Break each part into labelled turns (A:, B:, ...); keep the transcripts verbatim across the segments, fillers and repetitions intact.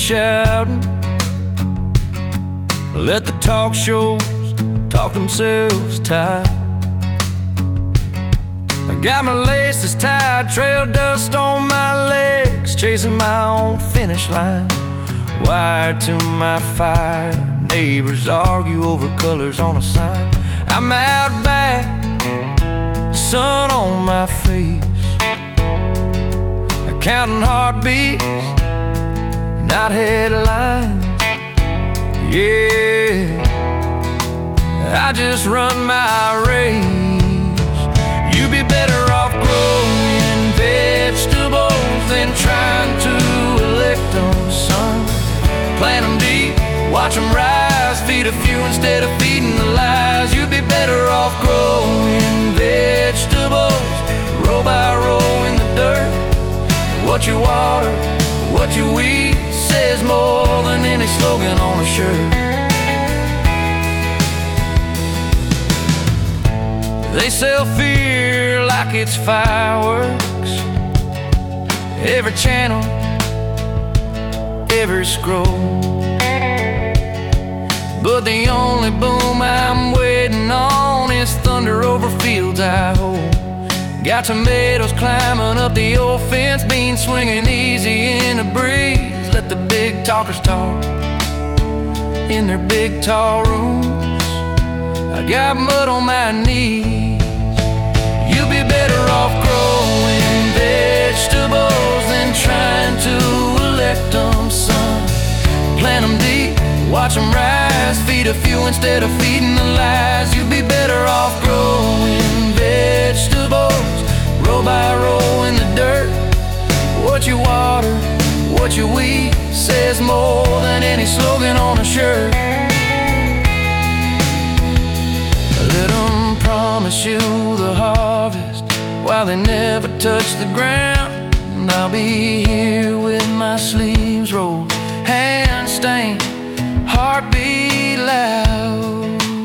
A: shouting. Let the talk shows talk themselves tired. I got my laces tied, trail dust on my legs, chasing my own finish line. Wired to my fire, neighbors argue over colors on a sign. I'm out back, sun on my face, counting heartbeats, not headlines. Yeah, I just run my race. You'd be better off growing vegetables than trying to elect them, son. Plant them deep, watch them rise, feed a few instead of feeding the lies. You'd be better off growing vegetables, row by row in the dirt. What you water, what you eat, says more than any slogan on a shirt. They sell fear like it's fireworks, every channel, every scroll. But the only boom I'm waiting on is thunder over fields I hold. Got tomatoes climbing up the old fence, beans swinging easy in the breeze. Let the big talkers talk in their big tall rooms. I got mud on my knees. You'd be better off growing vegetables than trying to elect them, son. Plant them deep, watch them rise, feed a few instead of feeding the lies. You'd be better off growing vegetables, row by row in the dirt. What you water, what you eat, says more than any slogan on a shirt. Let them promise you the harvest while they never touch the ground. And I'll be here with my sleeves rolled, hand stained, heartbeat loud.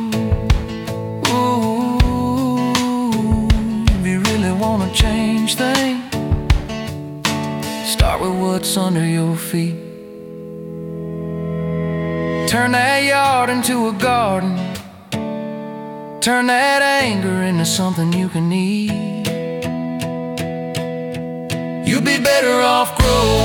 A: Wanna change things, start with what's under your feet. Turn that yard into a garden, turn that anger into something you can eat. You'd be better off growing